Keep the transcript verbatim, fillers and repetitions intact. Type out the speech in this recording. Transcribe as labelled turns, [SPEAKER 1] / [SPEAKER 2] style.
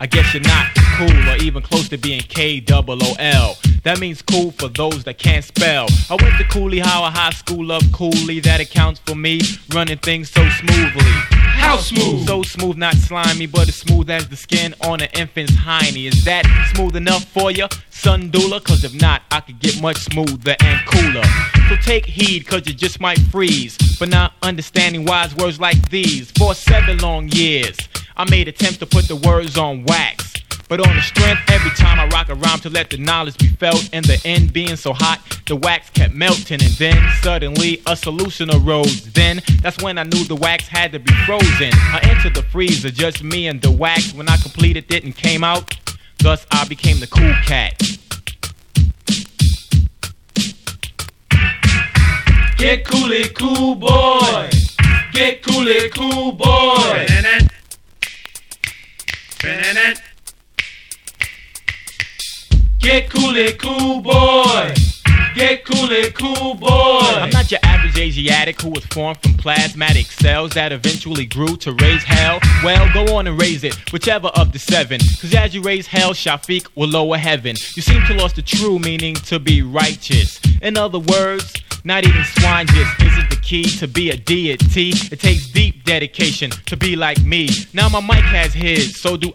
[SPEAKER 1] I guess you're not cool or even close to being K O O L. That means cool for those that can't spell. I went to Cooley Howard High School up Cooley. That accounts for me running things so smoothly.
[SPEAKER 2] How smooth?
[SPEAKER 1] So smooth, not slimy, but as smooth as the skin on an infant's hiney. Is that smooth enough for ya, son doula? Cause if not, I could get much smoother and cooler. So take heed, cause you just might freeze for not understanding wise words like these. For seven long years, I made attempts to put the words on wax. But on the strength, every time I rock a rhyme to let the knowledge be felt. In the end, being so hot, the wax kept melting. And then, suddenly, a solution arose. Then, that's when I knew the wax had to be frozen. I entered the freezer, just me and the wax. When I completed it and came out, thus I became the cool cat.
[SPEAKER 2] Get coolly cool boy. Get coolly cool boy. Get coolly cool boy. Get coolly cool boy.
[SPEAKER 1] I'm not your average Asiatic who was formed from plasmatic cells that eventually grew to raise hell. Well, go on and raise it, whichever of the seven. Cause as you raise hell, Shafiq will lower heaven. You seem to lost the true meaning to be righteous. In other words, not eating swine just isn't the key to be a deity. It takes deep dedication to be like me. Now my mic has his, so do